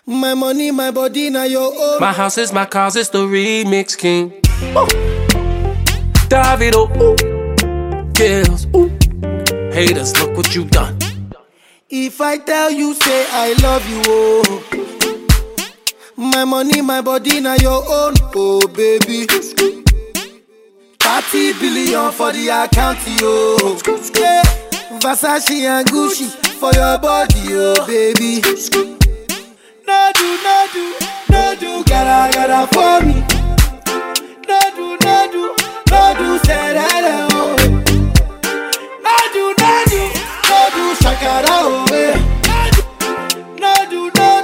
My money, my body, now your own. My house is my cars, it's the remix king. Ooh. Davido, ooh. Kills, ooh. Haters, look what you done. If I tell you, say I love you, oh. My money, my body, now your own, oh baby. 30 billion for the account, yo. Yeah. Versace and Gucci for your body, oh baby. No do, gotta for me. No do, say that, oh. No do, shakara, oh. No do,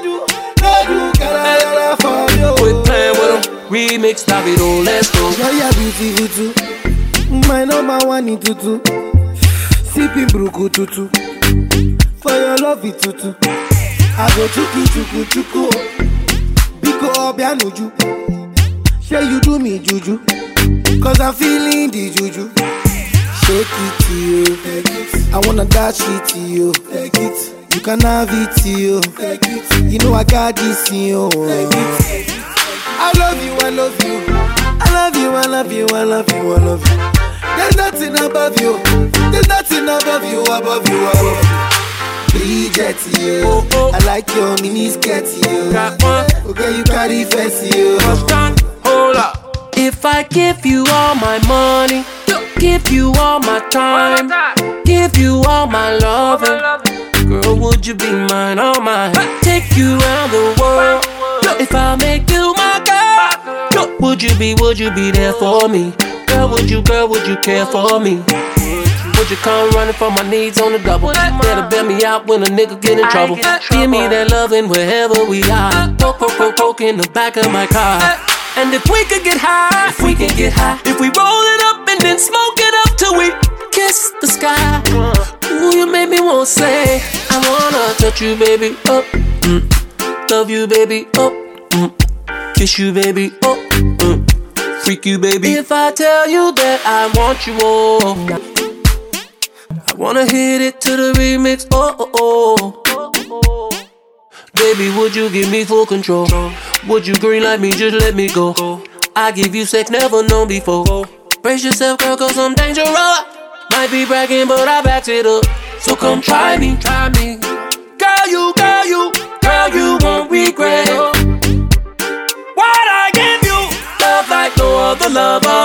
gotta for you. Quit playing with them, remix, Davido, let's go. Yeah, beautiful too. My number one in tutu. Sipping bruku tutu. For your love it tutu. I go chuku. Biko obianuju. Say you do me juju. Cause I'm feeling the juju. Shake it to you. I wanna dash it to you. Take it. You can have it to you. Take it. You know I got this in you. Take it. I love you. There's nothing above you. Above you. Bridget, you. I like your mini skirt, you. Okay, you carry fancy, you. Hold up. If I give you all my money, give you all my time, give you all my loving, girl, would you be mine, all mine? Take you around the world. If I make you my girl, would you be there for me? Girl, would you care for me? Would you come running for my needs on the double? Better bail me out when a nigga get in trouble. Give me that loving wherever we are. Poke in the back of my car. And if we could get high, if we roll it up and then smoke it up till we kiss the sky. Ooh, you make me wanna say, I wanna touch you, baby, up, love you, baby, up, kiss you, baby, up, freak you, baby. If I tell you that I want you, oh, I wanna hit it to the remix, oh. Baby, would you give me full control? Would you green like me, just let me go? I give you sex never known before. Brace yourself, girl, cause I'm dangerous. Might be bragging, but I backed it up. So come try me. Girl, you won't regret. What I give you, love like no other lover.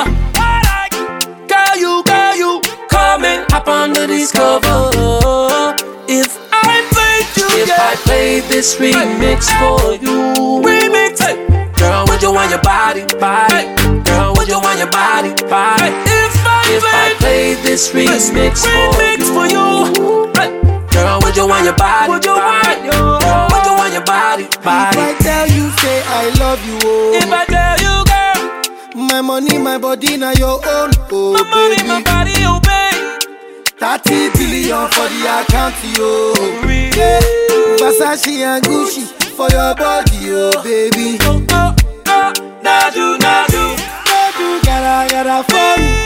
Girl, you, come and hop under these covers. If I played this remix for you, girl, would you want your body? Girl, would you want your body? If I played this remix for you, girl, would you want your body? Girl, would you want your body? If I tell you, say I love you, oh. If I tell you, girl, my money, my body, now your own, oh my money, baby. my body, oh baby. 30 billion for the account, yo. Yeah. Versace and Gucci for your body, oh baby. Nah do, gotta for me.